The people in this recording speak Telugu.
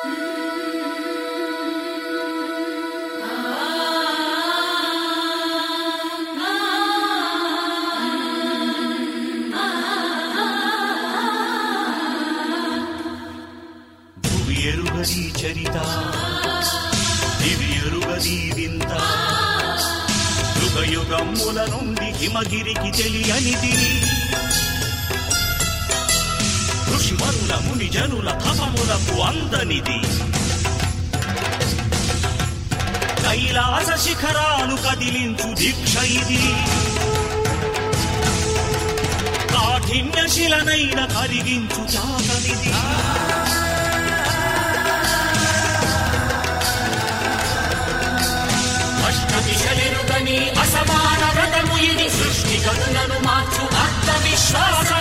ఎరుగది చరిత దివి ఎరుగది వింత యుగయుగమ్ముల నుండి హిమగిరికి తెలియనిది ఋషిమరుల ముని జనుల తపములకు అందనిది కైలాస శిఖరాలు కదిలించు దీక్ష ఇది కాఠిన్య శిలనైన కరిగించు త్యాగమిది అష్టదిశలెరుగని అసమాన వ్రతము ఇది సృష్టి గతులను మార్చు ఆత్మవిశ్వాస